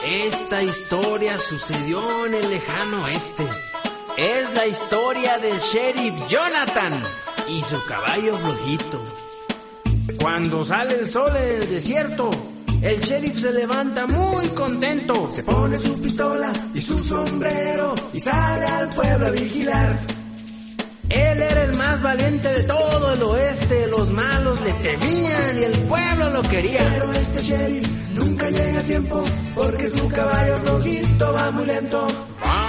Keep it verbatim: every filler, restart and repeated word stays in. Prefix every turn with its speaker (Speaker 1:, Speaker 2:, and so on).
Speaker 1: Esta historia sucedió en el lejano oeste. Es la historia del sheriff Jonathan y su caballo flojito. Cuando sale el sol en el desierto, el sheriff se levanta muy contento.
Speaker 2: Se pone su pistola y su sombrero y sale al pueblo a vigilar.
Speaker 1: Él era el más valiente de todo el oeste. Los malos le temían y el pueblo lo quería.
Speaker 2: Pero este sheriff nunca llega a tiempo porque su caballo flojito va muy lento.